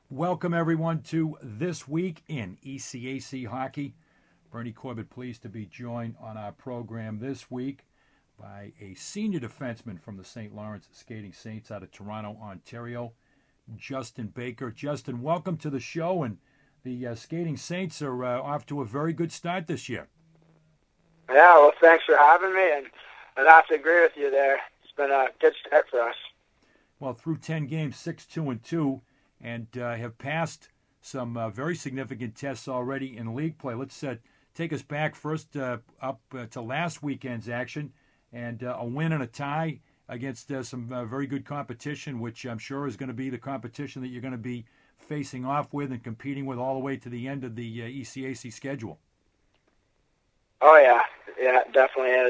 Welcome, everyone, to This Week in ECAC Hockey. Bernie Corbett pleased to be joined on our program this week by a senior defenseman from the St. Lawrence Skating Saints out of Toronto, Ontario, Justin Baker. Justin, welcome to the show, and the Skating Saints are off to a very good start this year. Yeah, well, thanks for having me, and I have to agree with you there. It's been a good start for us. Well, through 10 games, 6-2-2, and have passed some very significant tests already in league play. Let's take us back first up to last weekend's action, and a win and a tie against some very good competition, which I'm sure is going to be the competition that you're going to be facing off with and competing with all the way to the end of the ECAC schedule. Oh, yeah, it definitely is.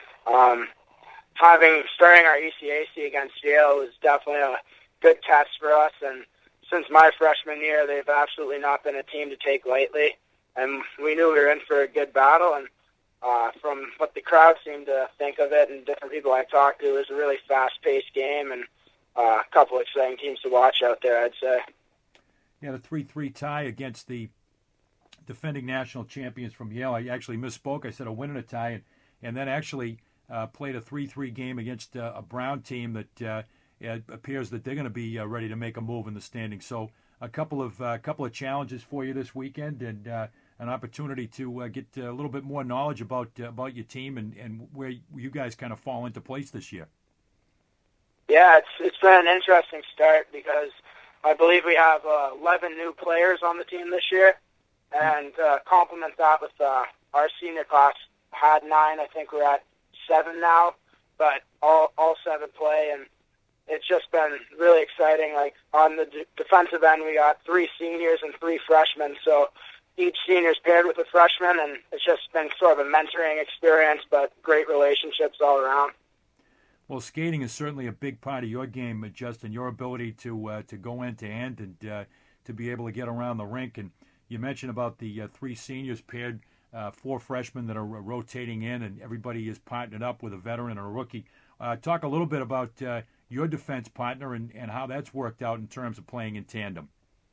Starting our ECAC against Yale was definitely a good test for us, and since my freshman year, they've absolutely not been a team to take lightly, and we knew we were in for a good battle, and from what the crowd seemed to think of it and different people I talked to, it was a really fast-paced game and a couple of exciting teams to watch out there, I'd say. Yeah, the 3-3 tie against the defending national champions from Yale. I actually misspoke. I said a win and a tie, and then actually played a 3-3 game against a Brown team that it appears that they're going to be ready to make a move in the standings. So a couple of challenges for you this weekend, and an opportunity to get a little bit more knowledge about your team and where you guys kind of fall into place this year. Yeah, it's been an interesting start because I believe we have 11 new players on the team this year, and complement that with our senior class had 9. I think we're at 7 now, but all 7 play, and it's just been really exciting. Like on the defensive end, we got 3 seniors and 3 freshmen, so each senior's paired with a freshman, and it's just been sort of a mentoring experience, but great relationships all around. Well, skating is certainly a big part of your game, Justin, your ability to go end to end and to be able to get around the rink. And you mentioned about the 3 seniors paired, 4 freshmen that are rotating in, and everybody is partnered up with a veteran or a rookie. Talk a little bit about your defense partner and how that's worked out in terms of playing in tandem.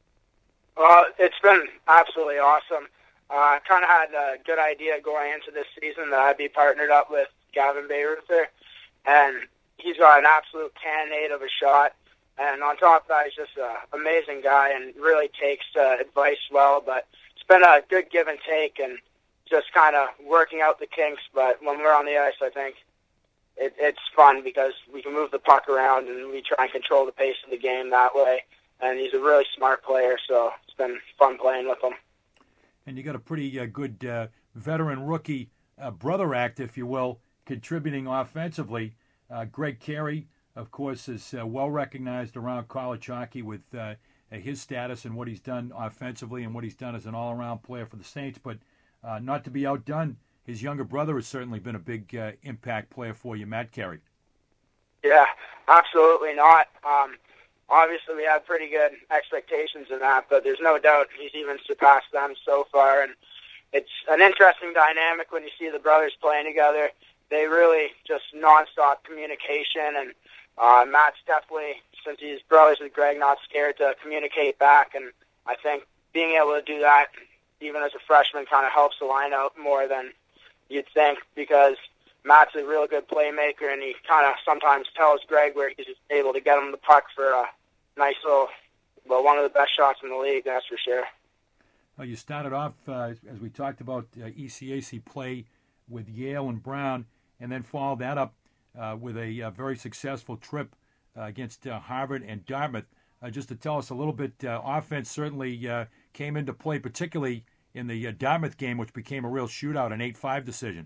It's been absolutely awesome. I kind of had a good idea going into this season that I'd be partnered up with Gavin Bayreuther, and he's got an absolute cannonade of a shot. And on top of that, he's just an amazing guy and really takes advice well. But it's been a good give and take and just kind of working out the kinks. But when we're on the ice, I think it's fun because we can move the puck around and we try and control the pace of the game that way. And he's a really smart player, so it's been fun playing with him. And you got a pretty good veteran rookie brother act, if you will, contributing offensively. Greg Carey, of course, is well recognized around college hockey with his status and what he's done offensively and what he's done as an all-around player for the Saints. But not to be outdone, his younger brother has certainly been a big impact player for you, Matt Carey. Yeah, absolutely not. Obviously, we had pretty good expectations in that, but there's no doubt he's even surpassed them so far. And it's an interesting dynamic when you see the brothers playing together. They really just nonstop communication, and Matt's definitely, since he's brothers with Greg, not scared to communicate back. And I think being able to do that, even as a freshman, kind of helps the line out more than you'd think, because Matt's a real good playmaker, and he kind of sometimes tells Greg where he's able to get him the puck for a nice little, one of the best shots in the league, that's for sure. Well, you started off, as we talked about, ECAC play with Yale and Brown, and then followed that up with a very successful trip against Harvard and Dartmouth. Just to tell us a little bit, offense certainly came into play, particularly in the Dartmouth game, which became a real shootout, an 8-5 decision.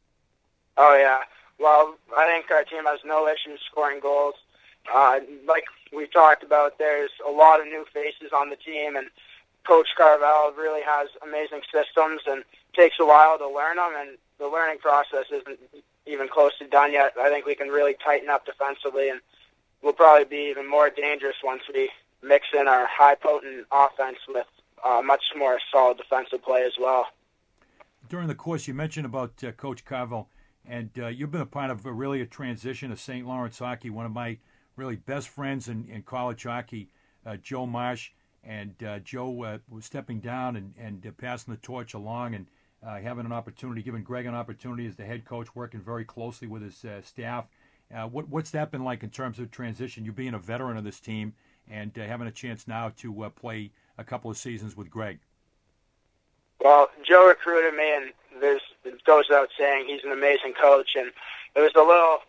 Oh, yeah. Well, I think our team has no issues scoring goals. Like we talked about, there's a lot of new faces on the team, and Coach Carvel really has amazing systems and takes a while to learn them, and the learning process isn't even close to done yet. I think we can really tighten up defensively, and we'll probably be even more dangerous once we mix in our high-potent offense with much more solid defensive play as well. During the course, you mentioned about Coach Carvel, and you've been a part of really a transition of St. Lawrence hockey. One of my really best friends in college hockey, Joe Marsh, and Joe was stepping down and passing the torch along and having an opportunity, giving Greg an opportunity as the head coach, working very closely with his staff. What's that been like in terms of transition? You being a veteran of this team and having a chance now to play a couple of seasons with Greg. Well, Joe recruited me, and it goes without saying he's an amazing coach. And it was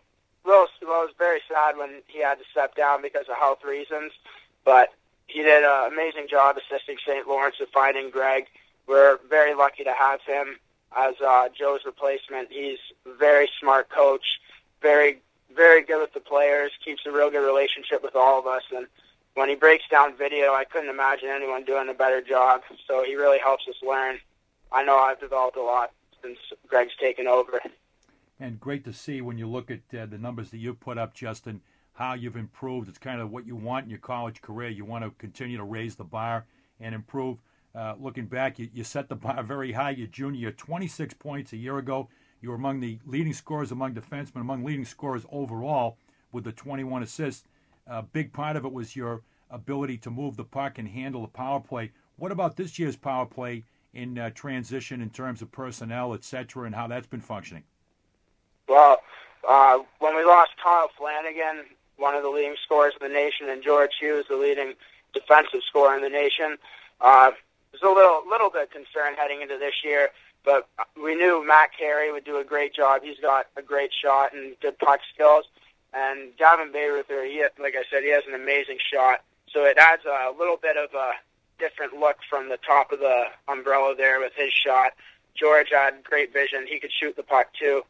it was very sad when he had to step down because of health reasons. But he did an amazing job assisting St. Lawrence with finding Greg. We're very lucky to have him as Joe's replacement. He's a very smart coach, very, very good with the players, keeps a real good relationship with all of us. And when he breaks down video, I couldn't imagine anyone doing a better job. So he really helps us learn. I know I've developed a lot since Greg's taken over. And great to see when you look at the numbers that you've put up, Justin, how you've improved. It's kind of what you want in your college career. You want to continue to raise the bar and improve. Looking back, you set the bar very high. Your junior year, 26 points a year ago. You were among the leading scorers among defensemen, among leading scorers overall with the 21 assists. A big part of it was your ability to move the puck and handle the power play. What about this year's power play in transition in terms of personnel, et cetera, and how that's been functioning? Well, when we lost Kyle Flanagan, one of the leading scorers in the nation, and George Hughes, the leading defensive scorer in the nation, was a little bit concerned heading into this year, but we knew Matt Carey would do a great job. He's got a great shot and good puck skills. And Gavin Bayreuther, like I said, he has an amazing shot. So it adds a little bit of a different look from the top of the umbrella there with his shot. George had great vision. He could shoot the puck too.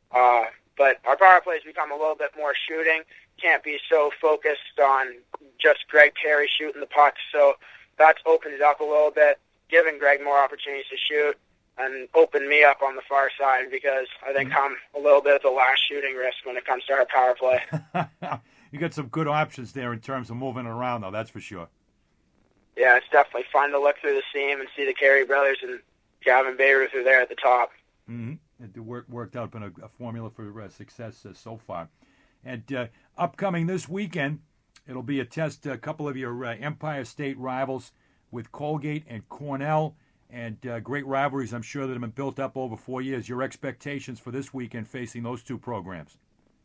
But our power play has become a little bit more shooting. Can't be so focused on just Greg Carey shooting the puck. So that's opened it up a little bit, giving Greg more opportunities to shoot, and opened me up on the far side because I think I'm a little bit of the last shooting risk when it comes to our power play. You got some good options there in terms of moving around, though, that's for sure. Yeah, it's definitely fun to look through the seam and see the Carey brothers and Gavin Bayreuther there at the top. Mm-hmm. It worked out, been a formula for success so far. And upcoming this weekend, it'll be a test, a couple of your Empire State rivals with Colgate and Cornell, and great rivalries, I'm sure, that have been built up over 4 years. Your expectations for this weekend facing those two programs?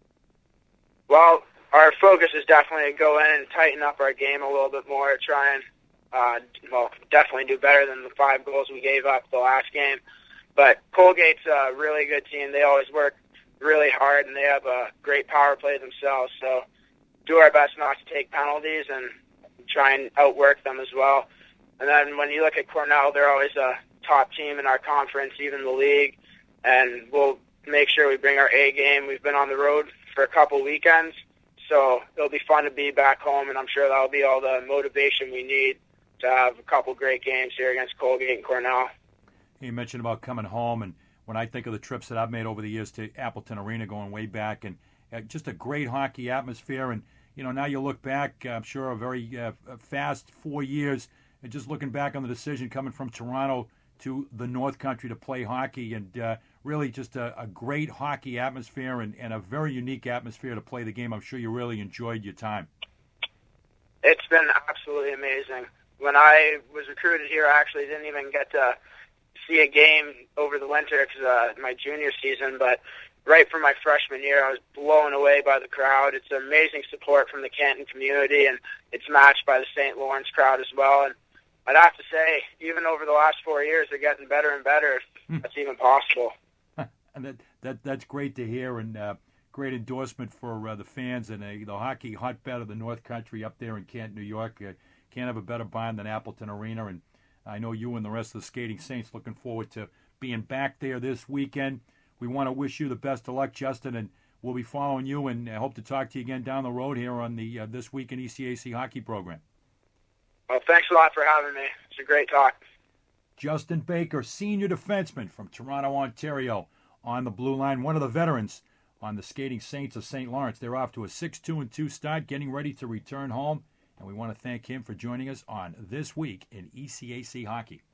Well, our focus is definitely to go in and tighten up our game a little bit more, try and, definitely do better than the 5 goals we gave up the last game. But Colgate's a really good team. They always work really hard, and they have a great power play themselves. So do our best not to take penalties and try and outwork them as well. And then when you look at Cornell, they're always a top team in our conference, even the league. And we'll make sure we bring our A game. We've been on the road for a couple weekends, so it'll be fun to be back home, and I'm sure that'll be all the motivation we need to have a couple great games here against Colgate and Cornell. You mentioned about coming home, and when I think of the trips that I've made over the years to Appleton Arena going way back, and just a great hockey atmosphere, and now you look back, I'm sure a very fast 4 years, and just looking back on the decision coming from Toronto to the North Country to play hockey, and really just a great hockey atmosphere and a very unique atmosphere to play the game. I'm sure you really enjoyed your time. It's been absolutely amazing. When I was recruited here, I actually didn't even get to see a game over the winter because my junior season, but right from my freshman year, I was blown away by the crowd. It's amazing support from the Canton community, and it's matched by the St. Lawrence crowd as well. And I'd have to say, even over the last 4 years, they're getting better and better, if that's even possible. And that's great to hear, and great endorsement for the fans and the hockey hotbed of the North Country up there in Canton, New York. Can't have a better barn than Appleton Arena, and I know you and the rest of the Skating Saints looking forward to being back there this weekend. We want to wish you the best of luck, Justin, and we'll be following you, and I hope to talk to you again down the road here on the This Week in ECAC hockey program. Well, thanks a lot for having me. It's a great talk. Justin Baker, senior defenseman from Toronto, Ontario, on the blue line, one of the veterans on the Skating Saints of St. Lawrence. They're off to a 6-2-2 start, getting ready to return home, and we want to thank him for joining us on This Week in ECAC Hockey.